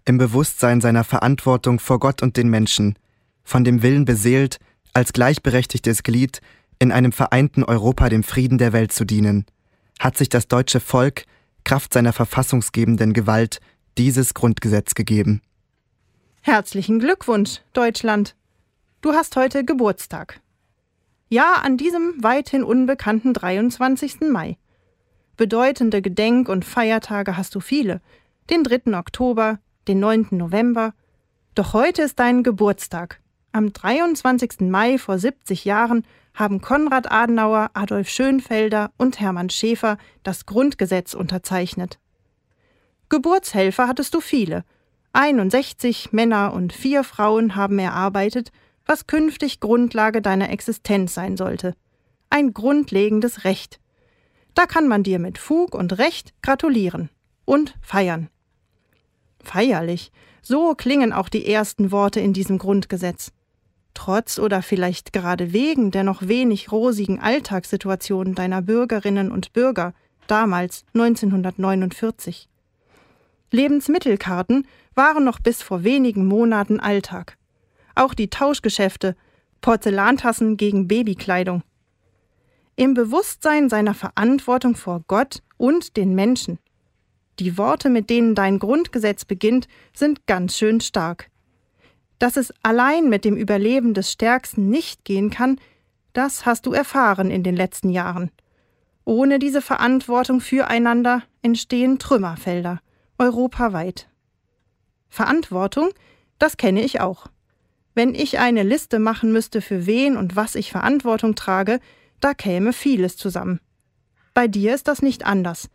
im Bewusstsein seiner Verantwortung vor Gott und den Menschen, von dem Willen beseelt, als gleichberechtigtes Glied in einem vereinten Europa dem Frieden der Welt zu dienen, hat sich das deutsche Volk Kraft seiner verfassungsgebenden Gewalt dieses Grundgesetz gegeben. Herzlichen Glückwunsch, Deutschland! Du hast heute Geburtstag. Ja, an diesem weithin unbekannten 23. Mai. Bedeutende Gedenk- und Feiertage hast du viele. Den 3. Oktober, den 9. November. Doch heute ist dein Geburtstag. Am 23. Mai vor 70 Jahren haben Konrad Adenauer, Adolf Schönfelder und Hermann Schäfer das Grundgesetz unterzeichnet. Geburtshelfer hattest du viele. 61 Männer und 4 Frauen haben erarbeitet, was künftig Grundlage deiner Existenz sein sollte. Ein grundlegendes Recht. Da kann man dir mit Fug und Recht gratulieren und feiern. Feierlich, so klingen auch die ersten Worte in diesem Grundgesetz. Trotz oder vielleicht gerade wegen der noch wenig rosigen Alltagssituation deiner Bürgerinnen und Bürger, damals 1949. Lebensmittelkarten waren noch bis vor wenigen Monaten Alltag. Auch die Tauschgeschäfte, Porzellantassen gegen Babykleidung. Im Bewusstsein seiner Verantwortung vor Gott und den Menschen. Die Worte, mit denen dein Grundgesetz beginnt, sind ganz schön stark. Dass es allein mit dem Überleben des Stärksten nicht gehen kann, das hast du erfahren in den letzten Jahren. Ohne diese Verantwortung füreinander entstehen Trümmerfelder, europaweit. Verantwortung, das kenne ich auch. Wenn ich eine Liste machen müsste, für wen und was ich Verantwortung trage, da käme vieles zusammen. Bei dir ist das nicht anders.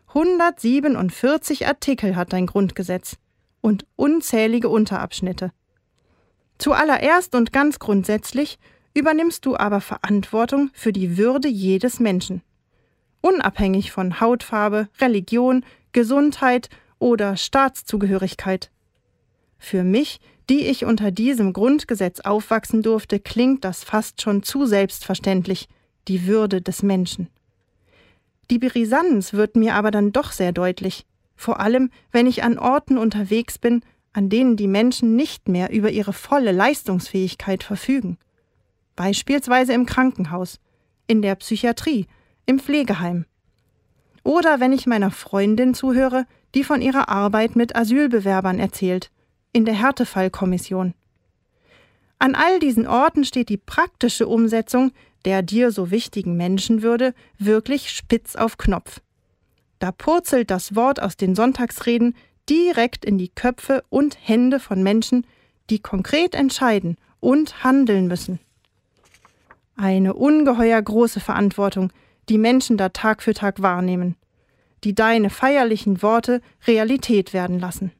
147 Artikel hat dein Grundgesetz und unzählige Unterabschnitte. Zuallererst und ganz grundsätzlich übernimmst du aber Verantwortung für die Würde jedes Menschen. Unabhängig von Hautfarbe, Religion, Gesundheit oder Staatszugehörigkeit. Für mich, die ich unter diesem Grundgesetz aufwachsen durfte, klingt das fast schon zu selbstverständlich, die Würde des Menschen. Die Brisanz wird mir aber dann doch sehr deutlich, vor allem, wenn ich an Orten unterwegs bin, an denen die Menschen nicht mehr über ihre volle Leistungsfähigkeit verfügen. Beispielsweise im Krankenhaus, in der Psychiatrie, im Pflegeheim. Oder wenn ich meiner Freundin zuhöre, die von ihrer Arbeit mit Asylbewerbern erzählt, in der Härtefallkommission. An all diesen Orten steht die praktische Umsetzung der dir so wichtigen Menschenwürde wirklich spitz auf Knopf. Da purzelt das Wort aus den Sonntagsreden direkt in die Köpfe und Hände von Menschen, die konkret entscheiden und handeln müssen. Eine ungeheuer große Verantwortung, die Menschen da Tag für Tag wahrnehmen, die deine feierlichen Worte Realität werden lassen.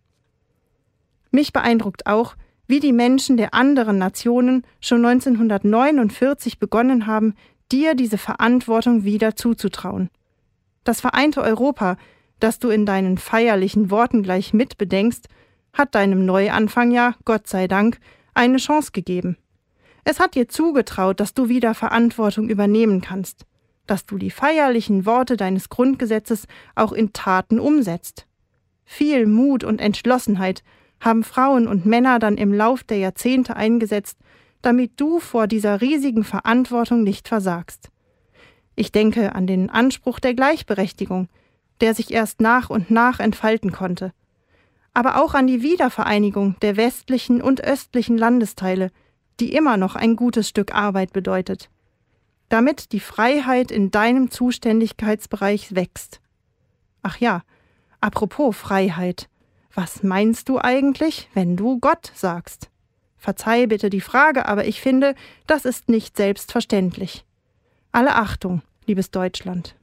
Mich beeindruckt auch, wie die Menschen der anderen Nationen schon 1949 begonnen haben, dir diese Verantwortung wieder zuzutrauen. Das vereinte Europa, das du in deinen feierlichen Worten gleich mitbedenkst, hat deinem Neuanfang ja, Gott sei Dank, eine Chance gegeben. Es hat dir zugetraut, dass du wieder Verantwortung übernehmen kannst, dass du die feierlichen Worte deines Grundgesetzes auch in Taten umsetzt. Viel Mut und Entschlossenheit haben Frauen und Männer dann im Lauf der Jahrzehnte eingesetzt, damit du vor dieser riesigen Verantwortung nicht versagst. Ich denke an den Anspruch der Gleichberechtigung, der sich erst nach und nach entfalten konnte. Aber auch an die Wiedervereinigung der westlichen und östlichen Landesteile, die immer noch ein gutes Stück Arbeit bedeutet. Damit die Freiheit in deinem Zuständigkeitsbereich wächst. Ach ja, apropos Freiheit. Was meinst du eigentlich, wenn du Gott sagst? Verzeih bitte die Frage, aber ich finde, das ist nicht selbstverständlich. Alle Achtung, liebes Deutschland.